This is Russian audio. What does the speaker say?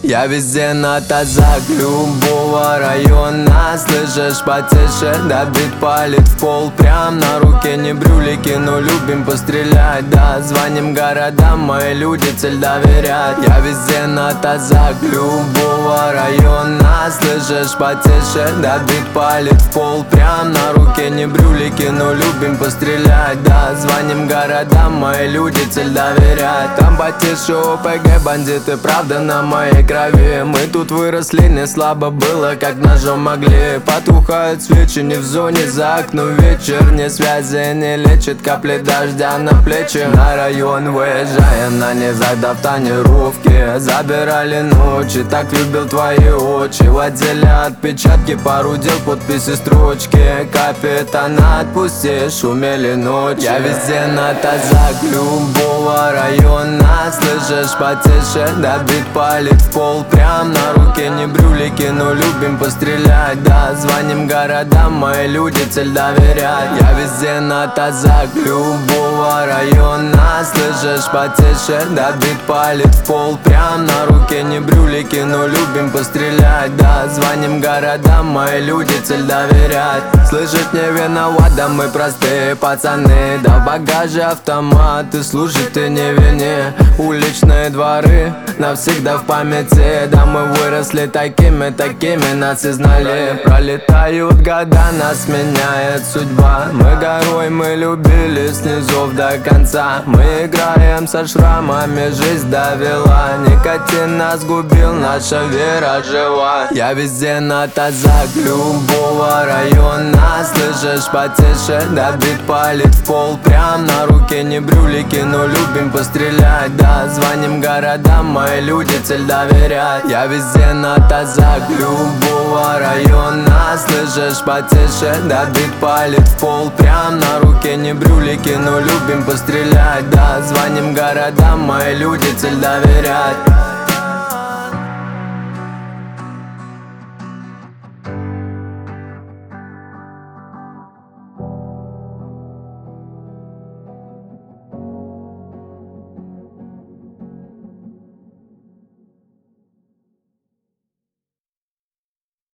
Я везде на тазах любого района. Слышишь, потише, да бит палит в пол. Прям на руке не брюлики, но любим пострелять. Да, звоним городам, мои люди цель доверять. Я везде на тазах любого района. Слышишь, потише, да бит палит в пол. Прям на руке не брюлики, но любим пострелять. Да, звоним городам, мои люди цель доверять. Там потише ОПГ, бандиты, правда на моей крови. Мы тут выросли, не слабо было, как ножом могли. Потухают свечи, не в зоне, за окном вечер. Не связи, не лечит, капли дождя на плечи. На район выезжаем, на низах до тонировки. Забирали ночи, так любил твои очи. В отделе отпечатки, пару дел, подписи, строчки. Капитана отпусти, шумели ночи. Я везде на тазах любого района. Слышишь, потише, да бит палит в пол. Прям на руке не брюлики, но любим пострелять. Да, звоним городам, мои люди цель доверять. Я везде на тазах любого района. Слышишь, потише, да бит палит в пол. Прям на руке не брюлики, но любим пострелять. Да, звоним городам, мои люди цель доверять. Слышать не виноват, да мы простые пацаны. Да в багаже автоматы, служит и не вини. Уличные дворы навсегда в памяти. Да мы выросли такими, нас и знали. Пролетают года, нас меняет судьба. Мы горой, мы любили с низов до конца. Мы играем со шрамами, жизнь довела. Никотин нас губил, наша вера жива. Я везде на тазах любого района. Слышишь, потише, да бит палит в пол. Прям на руке не брюлики, но любим пострелять. Да, звоним городам, мои люди цель доверять. Я везде на тазах любого района. Слышишь, потише, да бит палит в пол. Прям на руке не брюлики, но любим пострелять. Да, звоним городам, мои люди цель доверять.